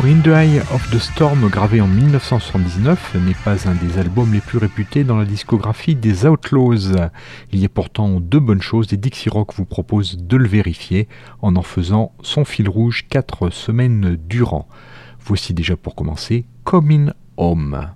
In the Eye of the Storm, gravé en 1979, n'est pas un des albums les plus réputés dans la discographie des Outlaws. Il y a pourtant deux bonnes choses et Dixie Rock vous propose de le vérifier en faisant son fil rouge 4 semaines durant. Voici déjà pour commencer Coming Home.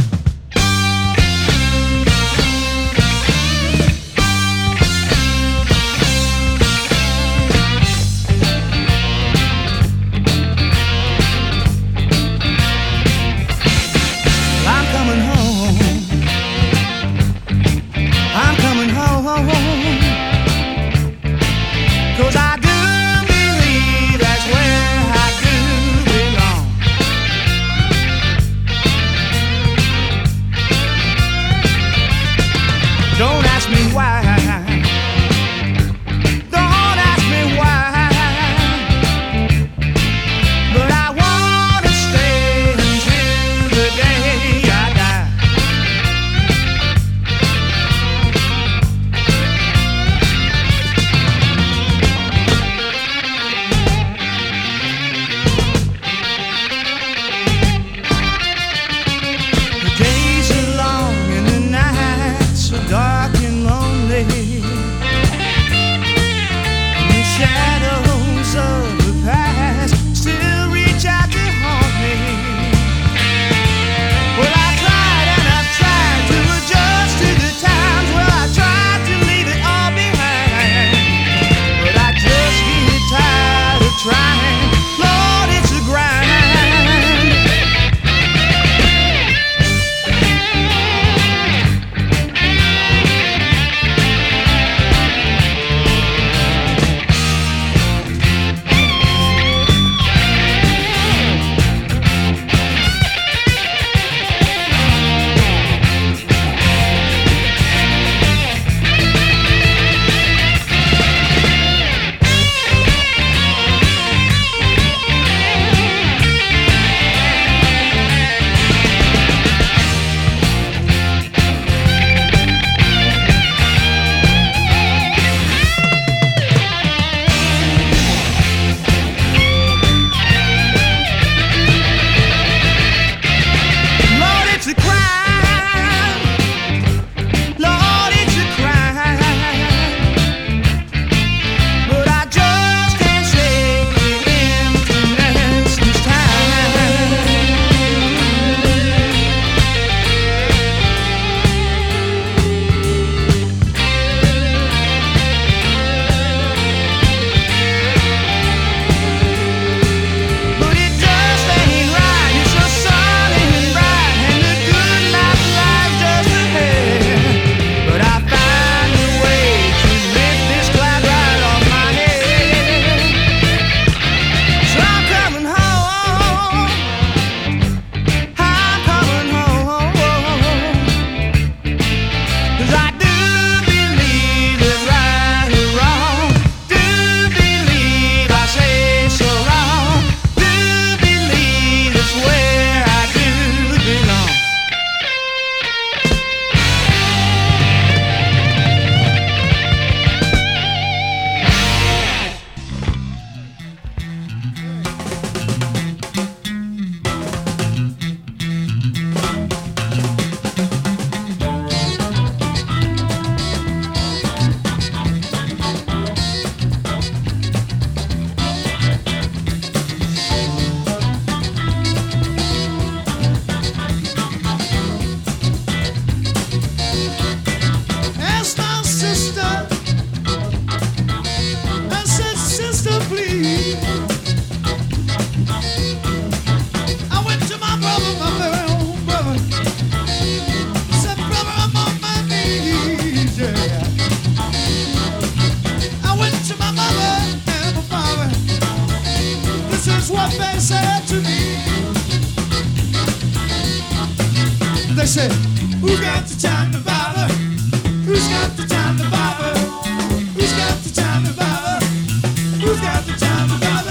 Say, who got the time to bother? Who's got the time to bother? Who's got the time to bother? Who's got the time to bother?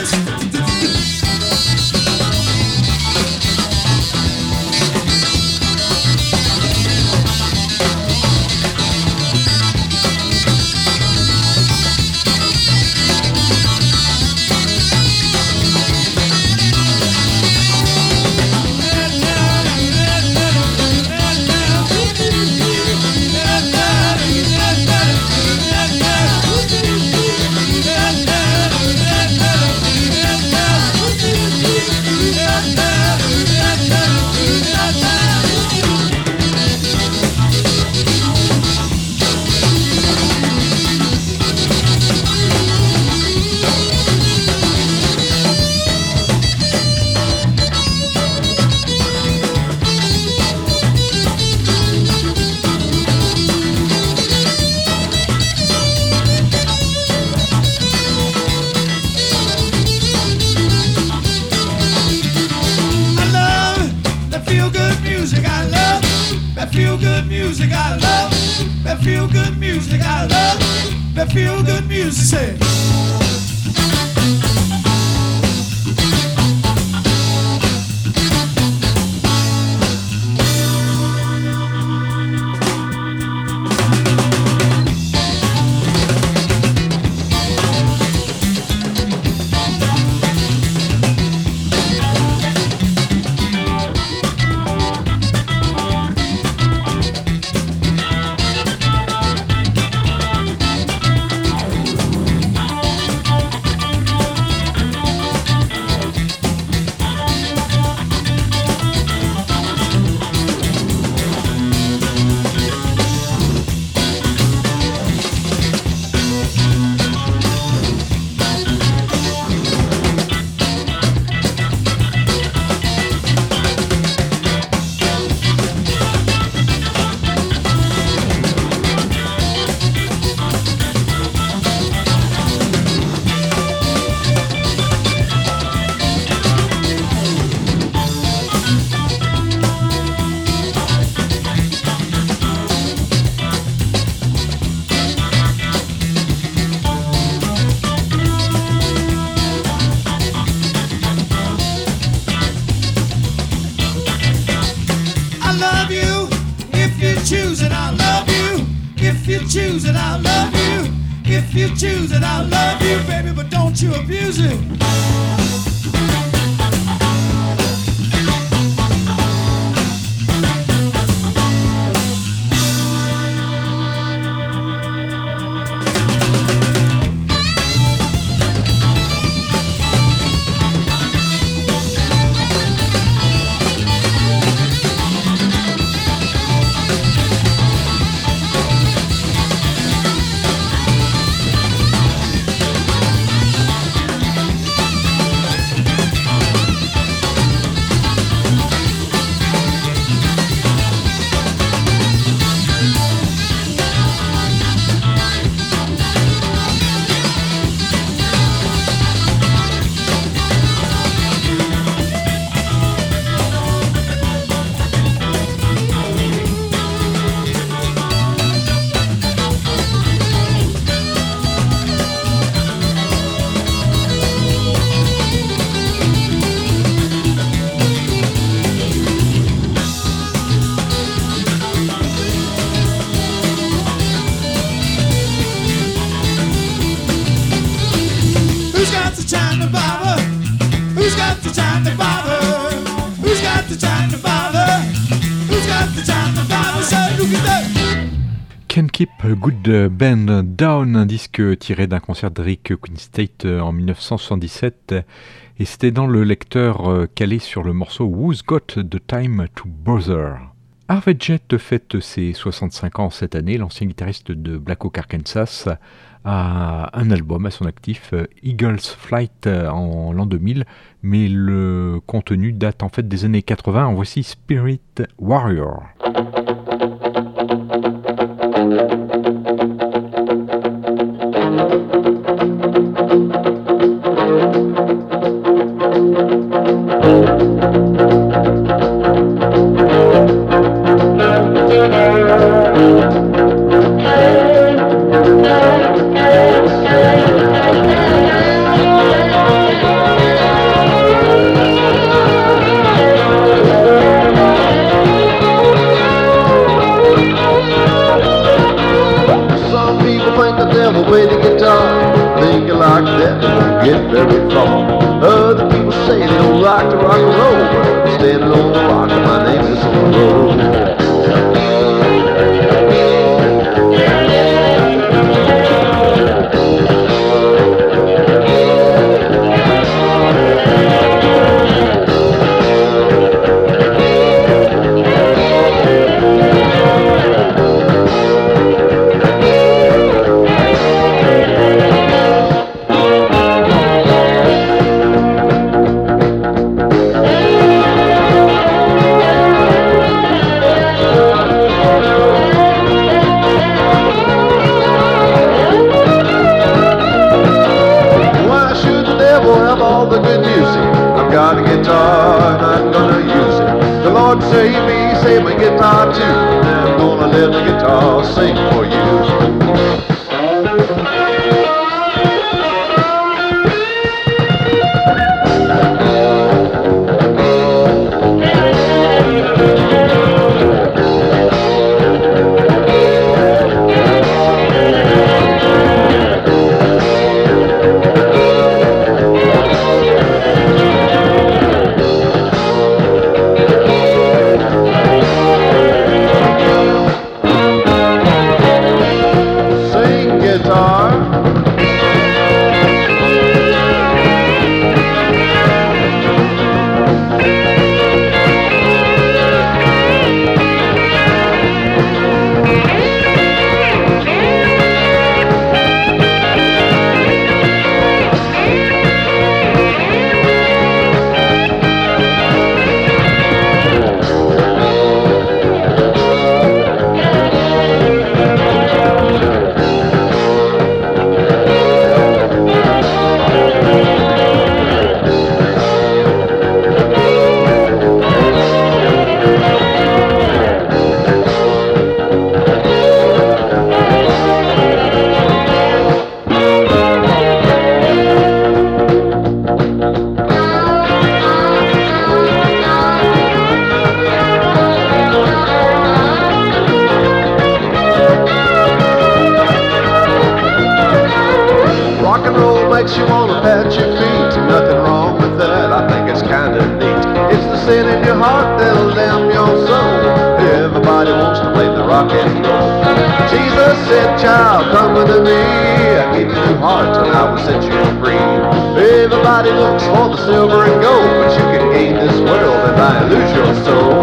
feel good music I love. That feel good music I love. That feel good music I love. That feel good music. Say. Choose it, I'll love you. If you choose it, I'll love you. If you choose it, I'll love you, baby, but don't you abuse it. Can't Keep a Good Band Down, un disque tiré d'un concert de Rick Quinnstate en 1977, et c'était dans le lecteur calé sur le morceau Who's Got the Time to Bother. Harvey Jett fête ses 65 ans cette année. L'ancien guitariste de Black Oak Arkansas a un album à son actif, Eagle's Flight, en l'an 2000, mais le contenu date en fait des années 80. En voici Spirit Warrior. Play the guitar, think you like that, don't get very far. Other people say they don't like to rock and roll, but standing on the rock, my name is on the road. Lord save my guitar too. I'm gonna let the guitar sing for you. Makes you wanna pat your feet. Nothing wrong with that, I think it's kinda neat. It's the sin in your heart that'll damn your soul. Everybody wants to play the rock and roll. Jesus said, child, come unto me. I gave you new heart and I will set you free. Everybody looks for the silver and gold, but you can gain this world and I lose your soul.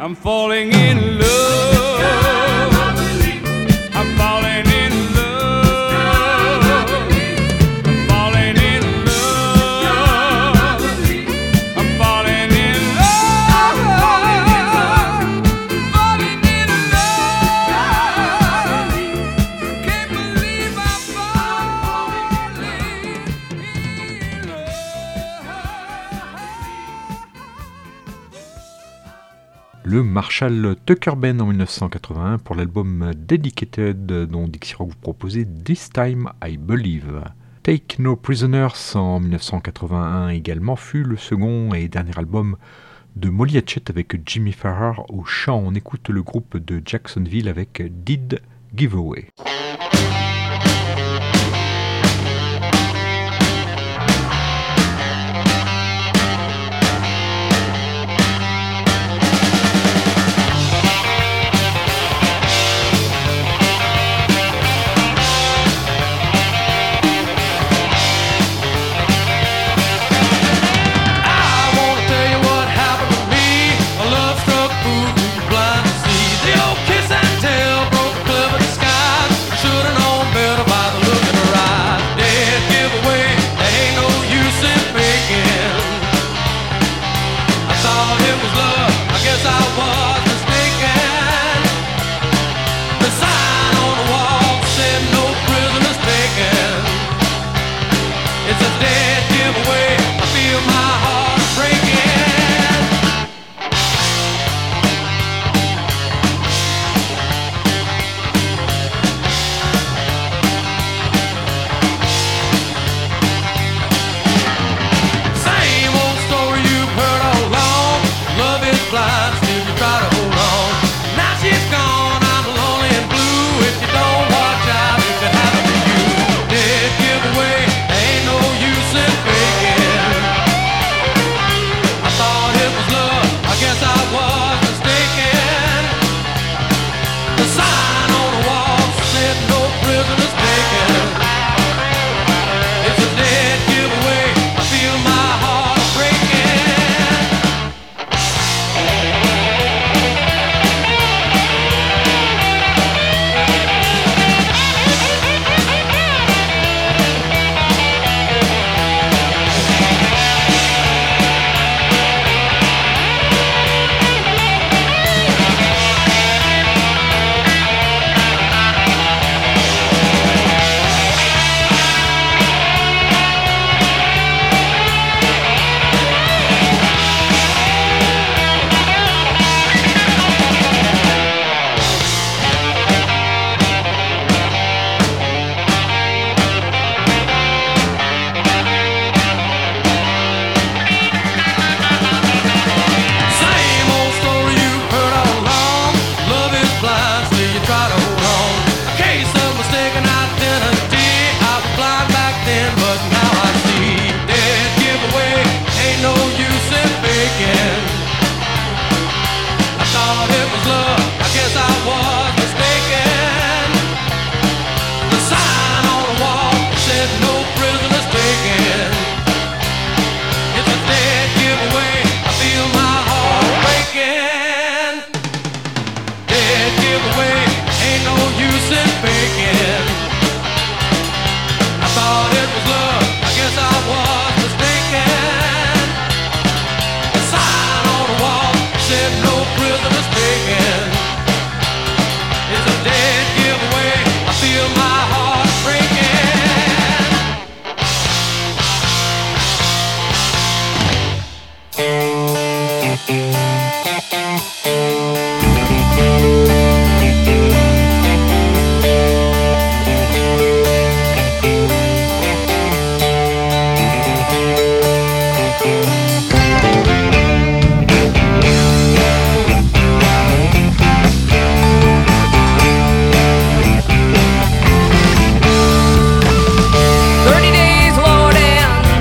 I'm falling in love. I'm falling in love. I'm falling in love. I'm falling in love. Falling in love. Can't believe I'm falling in love. Le Marshall Tucker Band en 1981 pour l'album Dedicated dont Dixie Rock vous proposait This Time I Believe. Take No Prisoners en 1981 également fut le second et dernier album de Molly Hatchet avec Jimmy Farrar au chant. On écoute le groupe de Jacksonville avec Did Giveaway.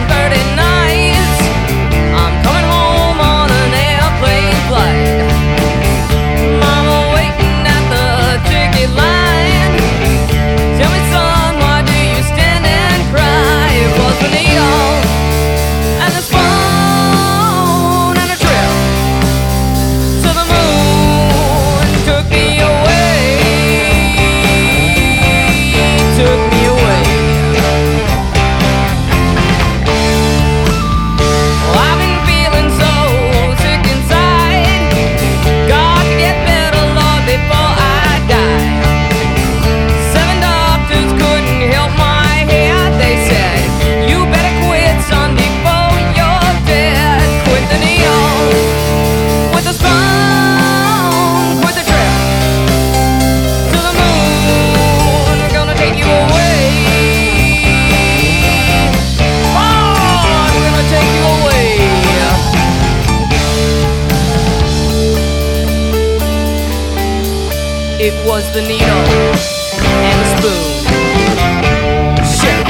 I'm coming home on an airplane flight. It was the needle and the spoon. Shit.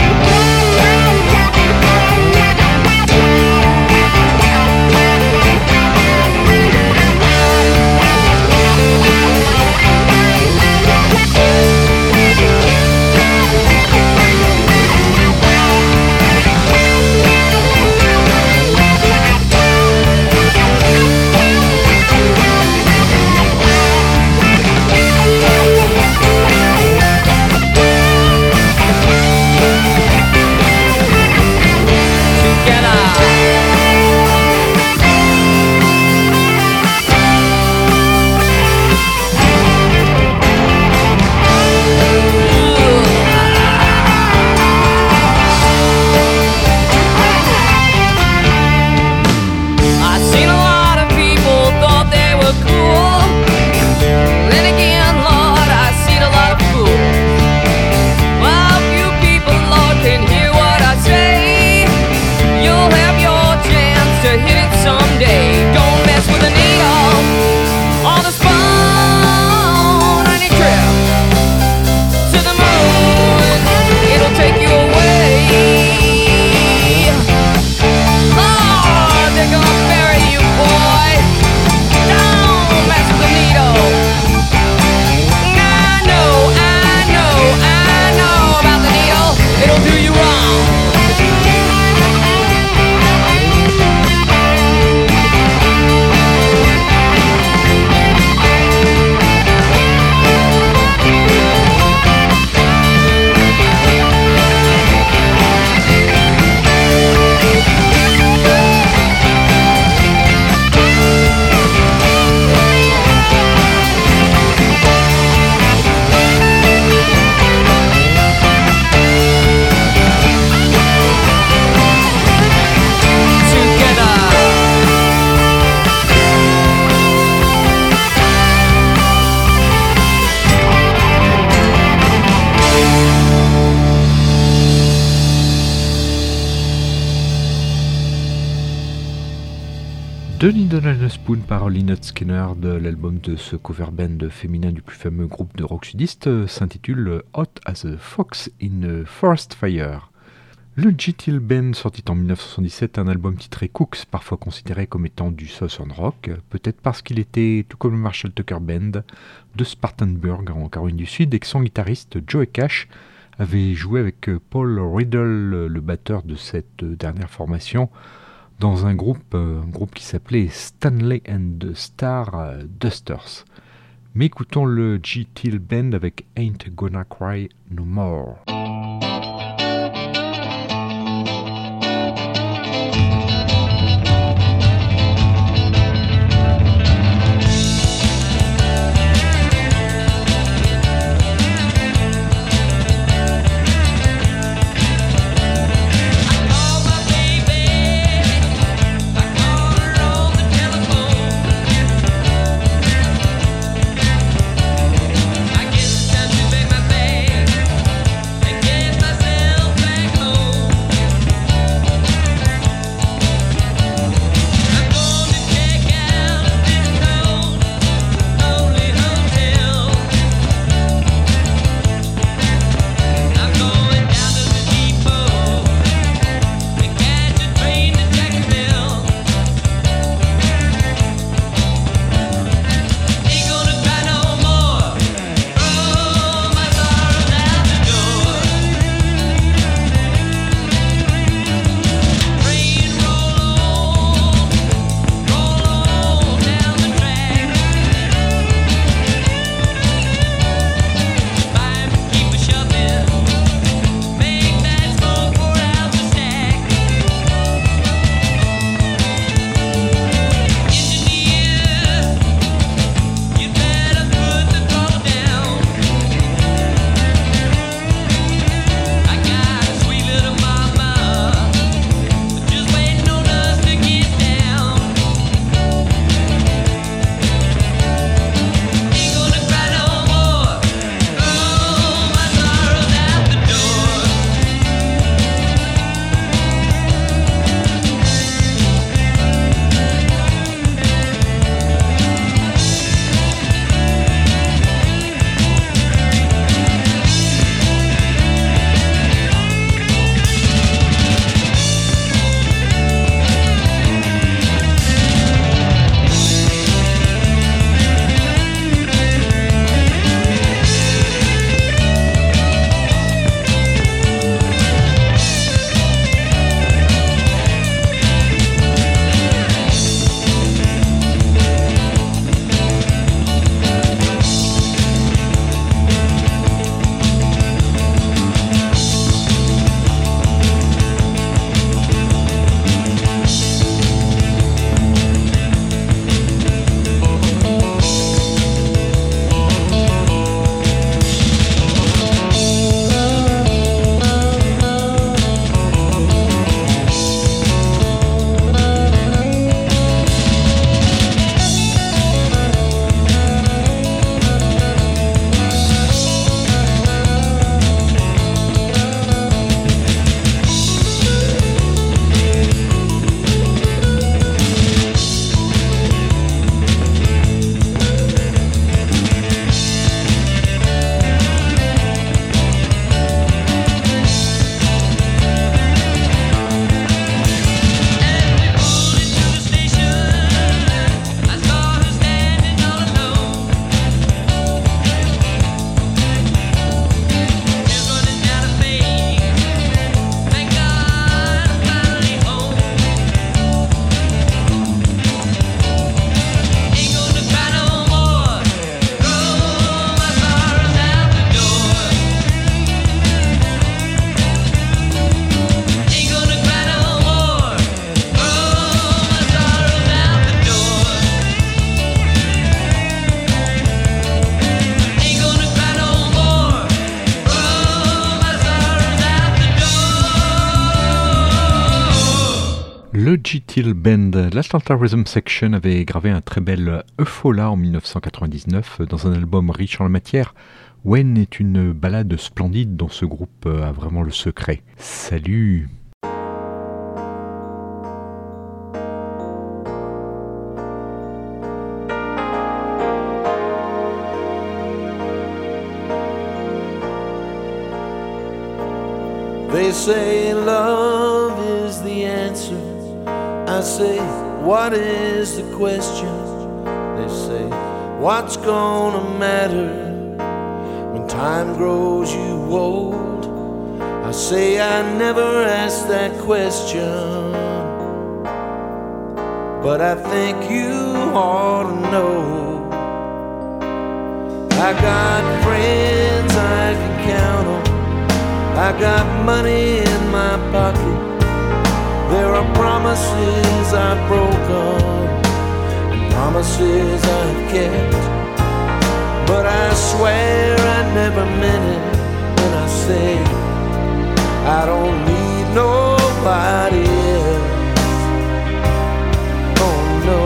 The Needle and a Spoon par Lynyrd Skynyrd, de l'album de ce cover band féminin du plus fameux groupe de rock sudiste, s'intitule Hot as a Fox in a Forest Fire. Le G.T.L. Band sortit en 1977 un album titré Cooks, parfois considéré comme étant du Southern Rock, peut-être parce qu'il était, tout comme le Marshall Tucker Band, de Spartanburg en Caroline du Sud, et que son guitariste Joey Cash avait joué avec Paul Riddle, le batteur de cette dernière formation, dans un groupe qui s'appelait Stanley and the Star Dusters. Mais écoutons le G.T.L. Band avec Ain't Gonna Cry No More. Again. Digital Band, l'Atlanta Rhythm Section avait gravé un très bel Euphola en 1999 dans un album riche en la matière. When est une ballade splendide dont ce groupe a vraiment le secret. Salut! They say love is the answer. I say, what is the question? They say, what's gonna matter when time grows you old? I say, I never asked that question, but I think you ought to know. I got friends I can count on, I got money in my pocket. There are promises I've broken and promises I've kept, but I swear I never meant it when I say I don't need nobody else. Oh no,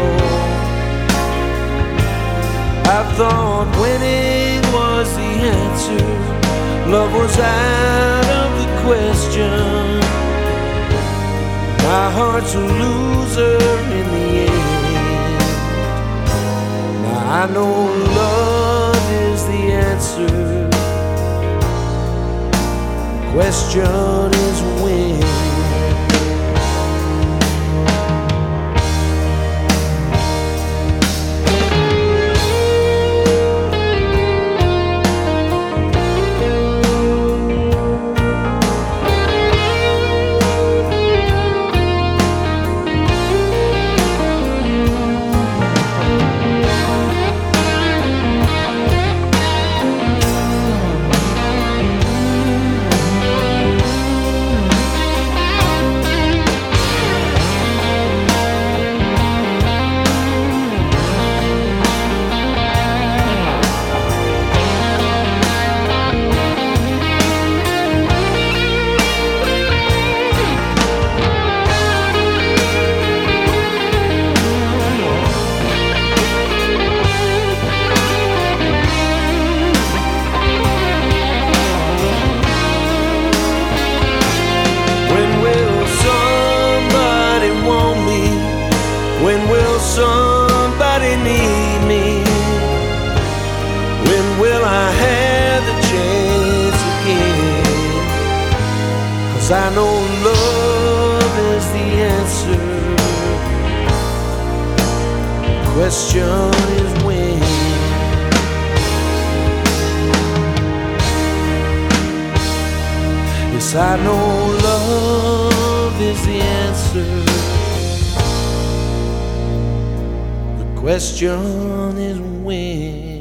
I thought winning was the answer, love was out of the question. My heart's a loser in the end. Now I know love is the answer. The question is when. I know love is the answer. The question is when. Yes, I know love is the answer. The question is when.